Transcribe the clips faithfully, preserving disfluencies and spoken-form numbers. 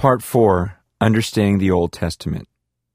Part four, Understanding the Old Testament.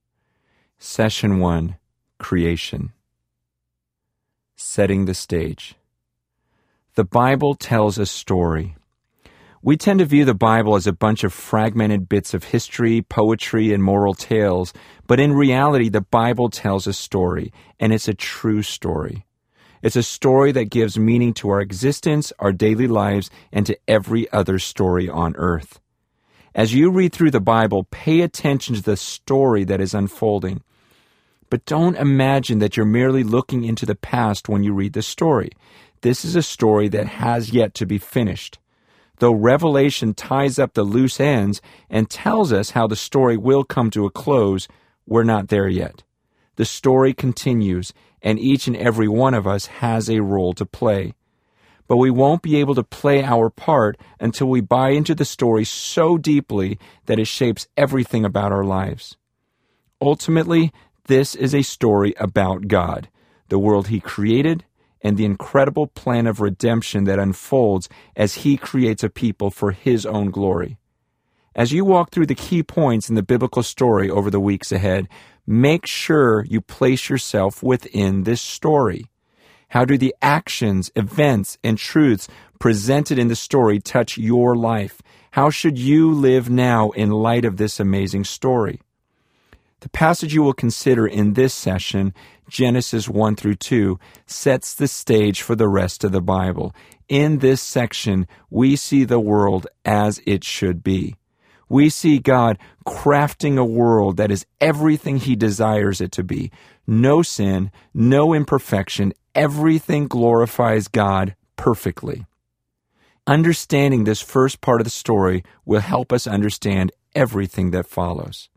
Session one, Creation. Setting the stage. The Bible tells a story. We tend to view the Bible as a bunch of fragmented bits of history, poetry, and moral tales, but in reality, the Bible tells a story, and it's a true story. It's a story that gives meaning to our existence, our daily lives, and to every other story on earth. As you read through the Bible, pay attention to the story that is unfolding. But don't imagine that you're merely looking into the past when you read the story. This is a story that has yet to be finished. Though Revelation ties up the loose ends and tells us how the story will come to a close, we're not there yet. The story continues, and each and every one of us has a role to play. But we won't be able to play our part until we buy into the story so deeply that it shapes everything about our lives. Ultimately, this is a story about God, the world He created, and the incredible plan of redemption that unfolds as He creates a people for His own glory. As you walk through the key points in the biblical story over the weeks ahead, make sure you place yourself within this story. How do the actions, events, and truths presented in the story touch your life? How should you live now in light of this amazing story? The passage you will consider in this session, Genesis one through two, sets the stage for the rest of the Bible. In this section, we see the world as it should be. We see God crafting a world that is everything He desires it to be. No sin, no imperfection, everything glorifies God perfectly. Understanding this first part of the story will help us understand everything that follows.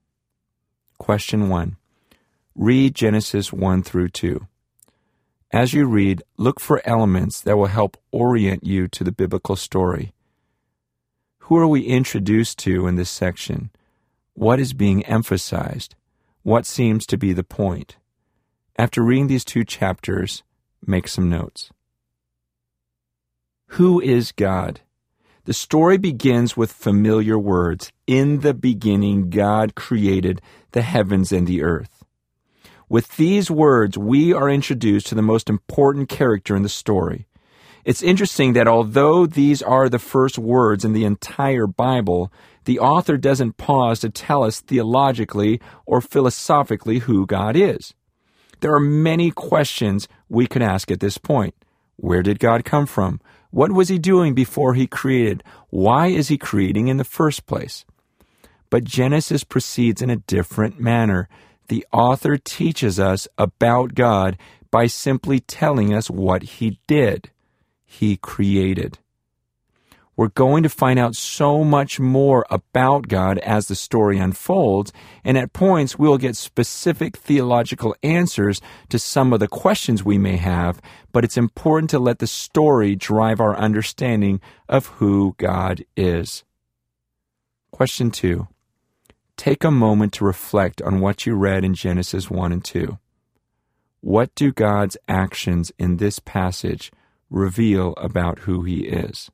Question one. Read Genesis one through two. As you read, look for elements that will help orient you to the biblical story. Who are we introduced to in this section? What is being emphasized? What seems to be the point? After reading these two chapters, make some notes. Who is God? The story begins with familiar words. In the beginning, God created the heavens and the earth. With these words, we are introduced to the most important character in the story. It's interesting that although these are the first words in the entire Bible, the author doesn't pause to tell us theologically or philosophically who God is. There are many questions we could ask at this point. Where did God come from? What was He doing before He created? Why is He creating in the first place? But Genesis proceeds in a different manner. The author teaches us about God by simply telling us what He did. He created. We're going to find out so much more about God as the story unfolds, and at points we'll get specific theological answers to some of the questions we may have, but it's important to let the story drive our understanding of who God is. Question two. Take a moment to reflect on what you read in Genesis one and two. What do God's actions in this passage reveal about who He is?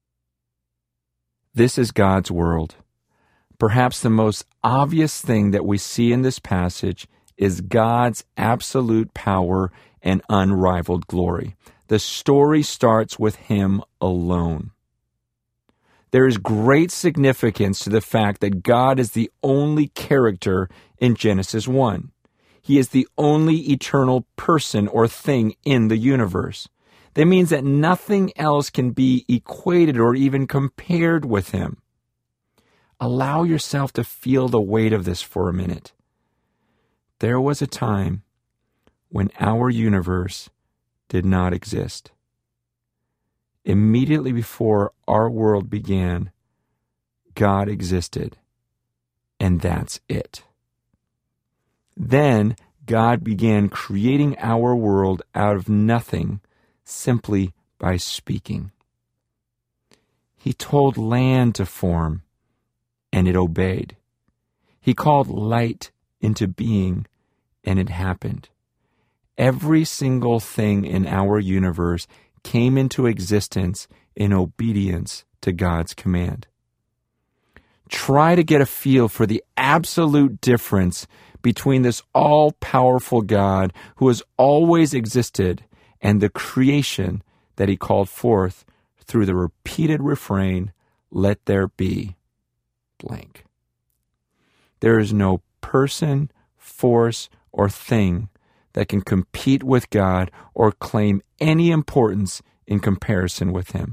This is God's world. Perhaps the most obvious thing that we see in this passage is God's absolute power and unrivaled glory. The story starts with Him alone. There is great significance to the fact that God is the only character in Genesis one. He is the only eternal person or thing in the universe. That means that nothing else can be equated or even compared with Him. Allow yourself to feel the weight of this for a minute. There was a time when our universe did not exist. Immediately before our world began, God existed, and that's it. Then God began creating our world out of nothing, simply by speaking. He told land to form, and it obeyed. He called light into being, and it happened. Every single thing in our universe came into existence in obedience to God's command. try to get a feel for the absolute difference between this all-powerful God who has always existed and the creation that he called forth through the repeated refrain, "Let there be blank." There is no person, force, or thing that can compete with God or claim any importance in comparison with him.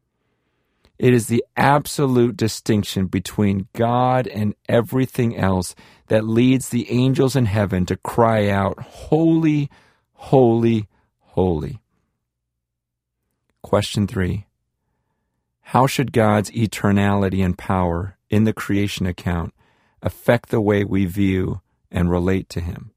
It is the absolute distinction between God and everything else that leads the angels in heaven to cry out, "Holy, holy, holy." Question three. How should God's eternality and power in the creation account affect the way we view and relate to him?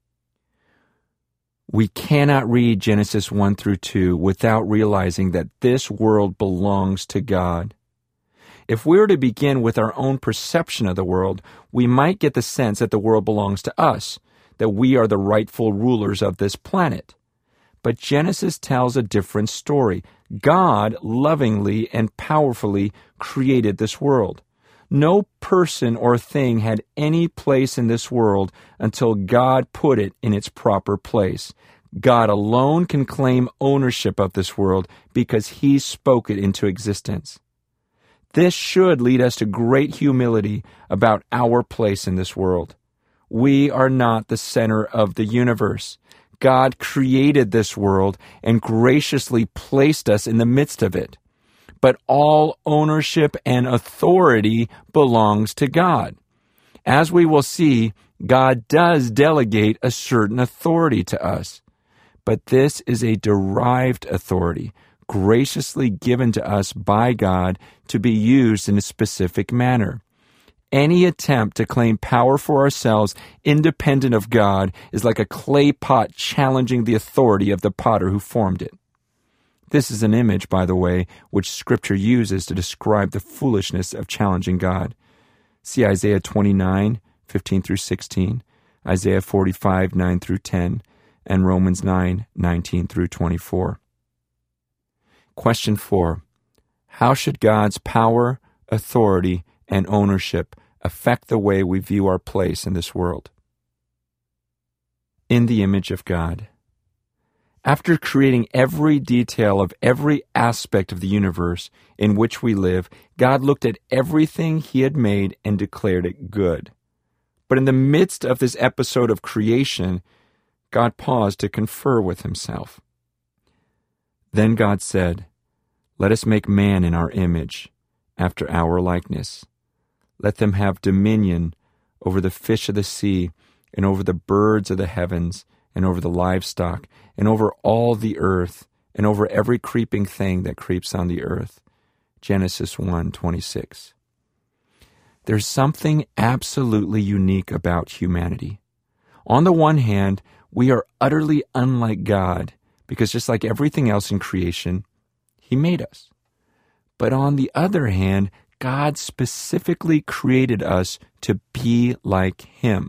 We cannot read Genesis one through two without realizing that this world belongs to God. If we were to begin with our own perception of the world, we might get the sense that the world belongs to us, that we are the rightful rulers of this planet. But Genesis tells a different story. God lovingly and powerfully created this world. No person or thing had any place in this world until God put it in its proper place. God alone can claim ownership of this world because he spoke it into existence. This should lead us to great humility about our place in this world. We are not the center of the universe. God created this world and graciously placed us in the midst of it. But all ownership and authority belongs to God. As we will see, God does delegate a certain authority to us. But this is a derived authority, graciously given to us by God to be used in a specific manner. Any attempt to claim power for ourselves independent of God is like a clay pot challenging the authority of the potter who formed it. This is an image, by the way, which Scripture uses to describe the foolishness of challenging God. See Isaiah twenty-nine, fifteen through sixteen, Isaiah forty-five, nine through ten, and Romans nine, nineteen through twenty-four. Question four. How should God's power, authority, and ownership affect the way we view our place in this world? In the image of God. After creating every detail of every aspect of the universe in which we live, God looked at everything he had made and declared it good. But in the midst of this episode of creation, God paused to confer with himself. Then God said, "Let us make man in our image, after our likeness. Let them have dominion over the fish of the sea, and over the birds of the heavens, and over the livestock, and over all the earth, and over every creeping thing that creeps on the earth." Genesis one twenty-six. There's something absolutely unique about humanity. On the one hand, we are utterly unlike God, because just like everything else in creation, he made us. But on the other hand, God specifically created us to be like him.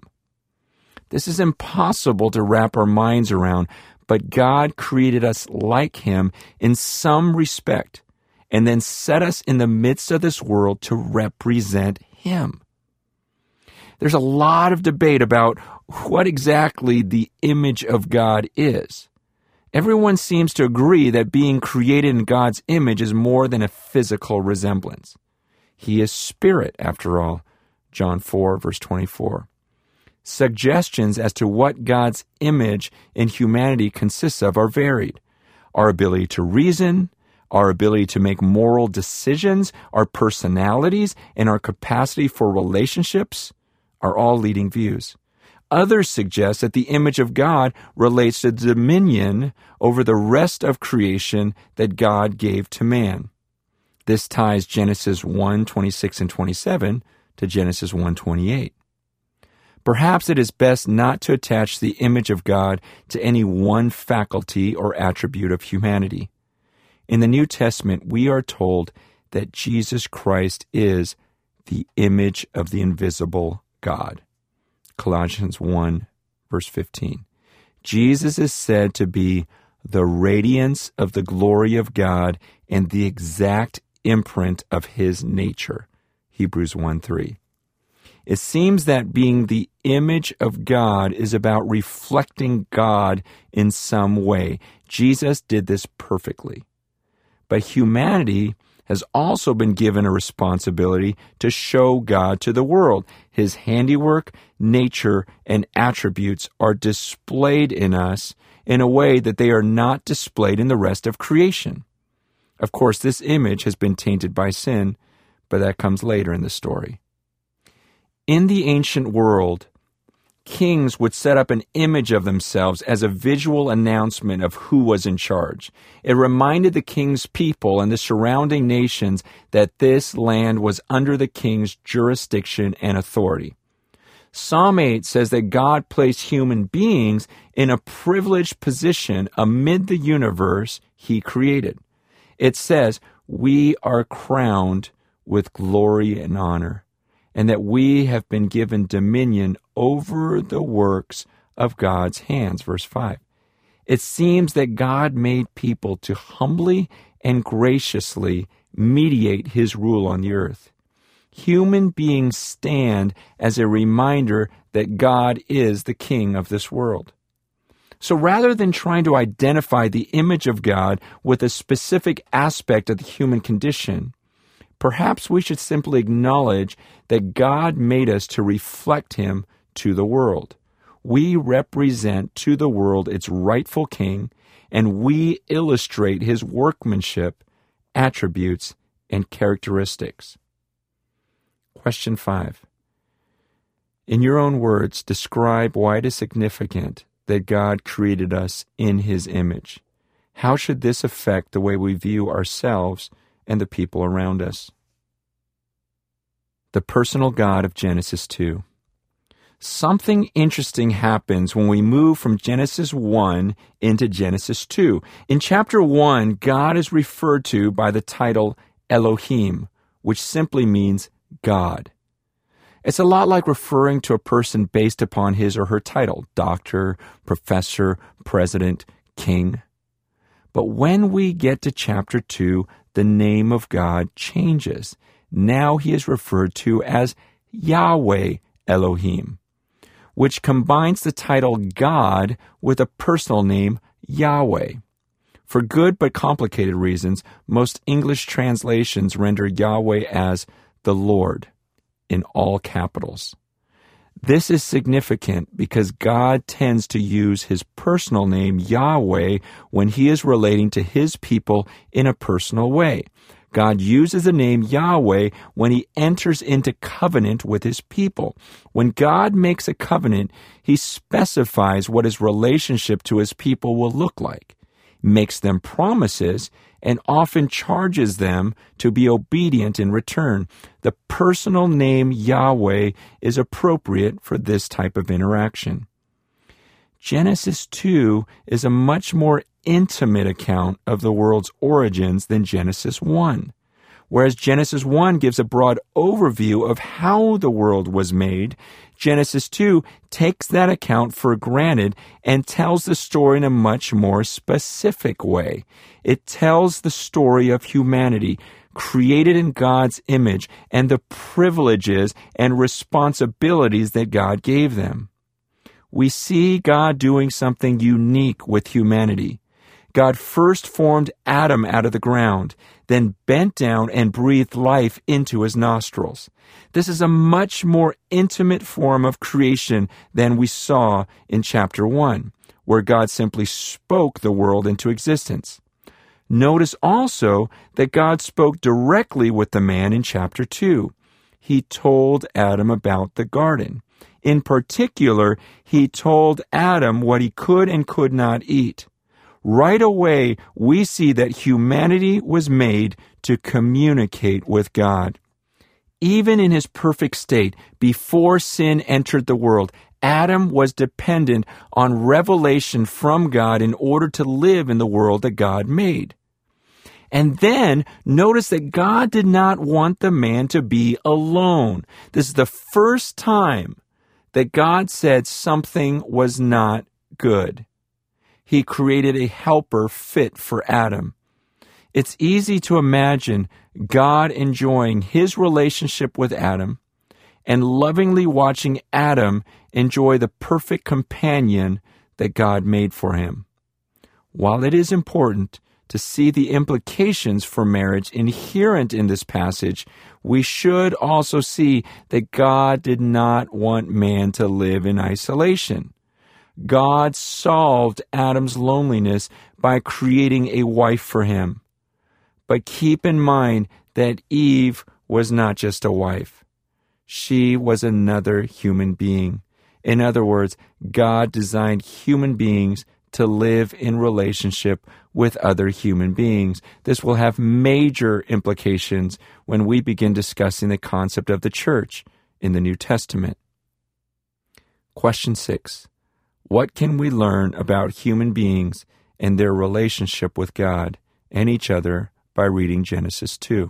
This is impossible to wrap our minds around, but God created us like him in some respect, and then set us in the midst of this world to represent him. There's a lot of debate about what exactly the image of God is. Everyone seems to agree that being created in God's image is more than a physical resemblance. He is spirit, after all, John four, verse twenty-four. Suggestions as to what God's image in humanity consists of are varied. Our ability to reason, our ability to make moral decisions, our personalities, and our capacity for relationships are all leading views. Others suggest that the image of God relates to dominion over the rest of creation that God gave to man. This ties Genesis one twenty-six and twenty-seven to Genesis one twenty-eight. Perhaps it is best not to attach the image of God to any one faculty or attribute of humanity. In the New Testament, we are told that Jesus Christ is the image of the invisible God. Colossians one, verse fifteen. Jesus is said to be the radiance of the glory of God and the exact imprint of his nature. Hebrews one three. It seems that being the image of God is about reflecting God in some way. Jesus did this perfectly. But humanity has also been given a responsibility to show God to the world. His handiwork, nature, and attributes are displayed in us in a way that they are not displayed in the rest of creation. Of course, this image has been tainted by sin, but that comes later in the story. In the ancient world, kings would set up an image of themselves as a visual announcement of who was in charge. It reminded the king's people and the surrounding nations that this land was under the king's jurisdiction and authority. Psalm eight says that God placed human beings in a privileged position amid the universe he created. It says, "We are crowned with glory and honor, and that we have been given dominion over the works of God's hands." Verse five. It seems that God made people to humbly and graciously mediate his rule on the earth. Human beings stand as a reminder that God is the king of this world. So rather than trying to identify the image of God with a specific aspect of the human condition, perhaps we should simply acknowledge that God made us to reflect him to the world. We represent to the world its rightful king, and we illustrate his workmanship, attributes, and characteristics. Question five. In your own words, describe why it is significant that God created us in his image. How should this affect the way we view ourselves and the people around us? The personal God of Genesis two. Something interesting happens when we move from Genesis one into Genesis two. In chapter one, God is referred to by the title Elohim, which simply means God. It's a lot like referring to a person based upon his or her title, doctor, professor, president, king. But when we get to chapter two, the name of God changes. Now he is referred to as Yahweh Elohim, which combines the title God with a personal name, Yahweh. For good but complicated reasons, most English translations render Yahweh as the Lord in all capitals. This is significant because God tends to use his personal name, Yahweh, when he is relating to his people in a personal way. God uses the name Yahweh when he enters into covenant with his people. When God makes a covenant, he specifies what his relationship to his people will look like, makes them promises, and often charges them to be obedient in return. The personal name Yahweh is appropriate for this type of interaction. Genesis two is a much more intimate account of the world's origins than Genesis one. Whereas Genesis one gives a broad overview of how the world was made, Genesis two takes that account for granted and tells the story in a much more specific way. It tells the story of humanity, created in God's image, and the privileges and responsibilities that God gave them. We see God doing something unique with humanity. God first formed Adam out of the ground, then bent down and breathed life into his nostrils. This is a much more intimate form of creation than we saw in chapter one, where God simply spoke the world into existence. Notice also that God spoke directly with the man in chapter two. He told Adam about the garden. In particular, he told Adam what he could and could not eat. Right away, we see that humanity was made to communicate with God. Even in his perfect state, before sin entered the world, Adam was dependent on revelation from God in order to live in the world that God made. And then, notice that God did not want the man to be alone. This is the first time that God said something was not good. He created a helper fit for Adam. It's easy to imagine God enjoying his relationship with Adam and lovingly watching Adam enjoy the perfect companion that God made for him. While it is important to see the implications for marriage inherent in this passage, we should also see that God did not want man to live in isolation. God solved Adam's loneliness by creating a wife for him. But keep in mind that Eve was not just a wife. She was another human being. In other words, God designed human beings to live in relationship with other human beings. This will have major implications when we begin discussing the concept of the church in the New Testament. Question six. What can we learn about human beings and their relationship with God and each other by reading Genesis two?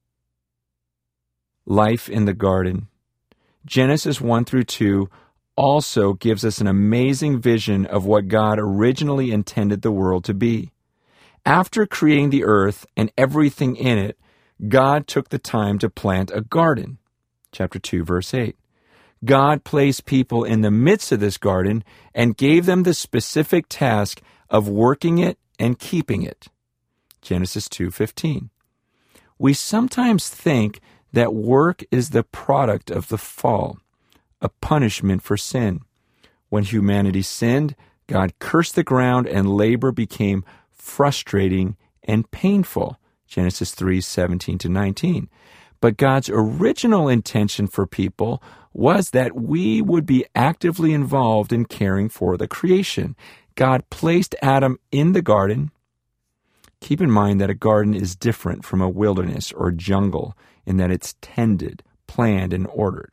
Life in the garden. Genesis one through two also gives us an amazing vision of what God originally intended the world to be. After creating the earth and everything in it, God took the time to plant a garden. Chapter two, verse eight. God placed people in the midst of this garden and gave them the specific task of working it and keeping it. Genesis two fifteen. We sometimes think that work is the product of the fall, a punishment for sin. When humanity sinned, God cursed the ground and labor became frustrating and painful. Genesis three seventeen to nineteen. But God's original intention for people was that we would be actively involved in caring for the creation. God placed Adam in the garden. Keep in mind that a garden is different from a wilderness or jungle in that it's tended, planned, and ordered,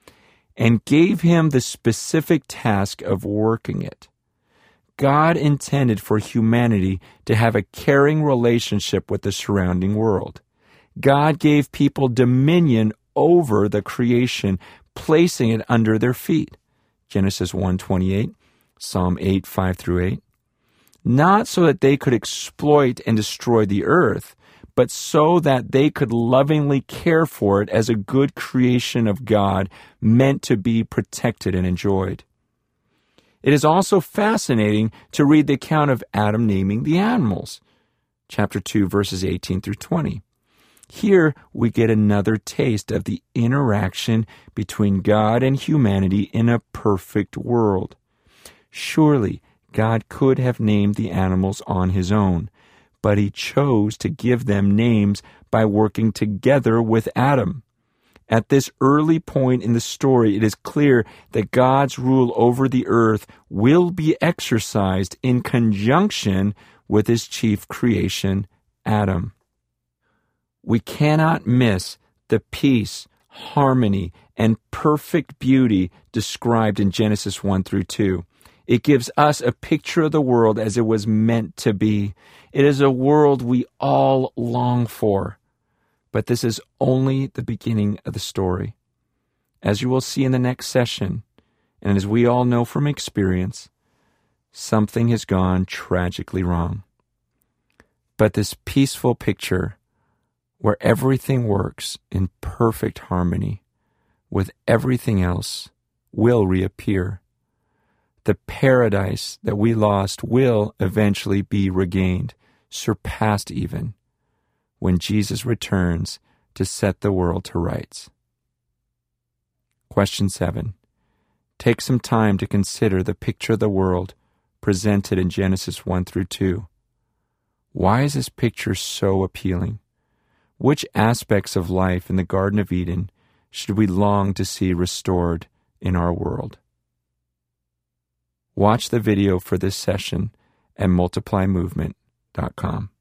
and gave him the specific task of working it. God intended for humanity to have a caring relationship with the surrounding world. God gave people dominion over the creation, placing it under their feet. Genesis one twenty-eight, Psalm eight, five through eight. Not so that they could exploit and destroy the earth, but so that they could lovingly care for it as a good creation of God meant to be protected and enjoyed. It is also fascinating to read the account of Adam naming the animals. Chapter two, verses eighteen through twenty. Here we get another taste of the interaction between God and humanity in a perfect world. Surely God could have named the animals on his own, but he chose to give them names by working together with Adam. At this early point in the story, it is clear that God's rule over the earth will be exercised in conjunction with his chief creation, Adam. We cannot miss the peace, harmony, and perfect beauty described in Genesis one through two. It gives us a picture of the world as it was meant to be. It is a world we all long for. But this is only the beginning of the story. As you will see in the next session, and as we all know from experience, something has gone tragically wrong. But this peaceful picture, where everything works in perfect harmony with everything else, will reappear. The paradise that we lost will eventually be regained, surpassed even, when Jesus returns to set the world to rights. Question seven. Take some time to consider the picture of the world presented in Genesis one through two. Why is this picture so appealing? Which aspects of life in the Garden of Eden should we long to see restored in our world? Watch the video for this session at multiply movement dot com.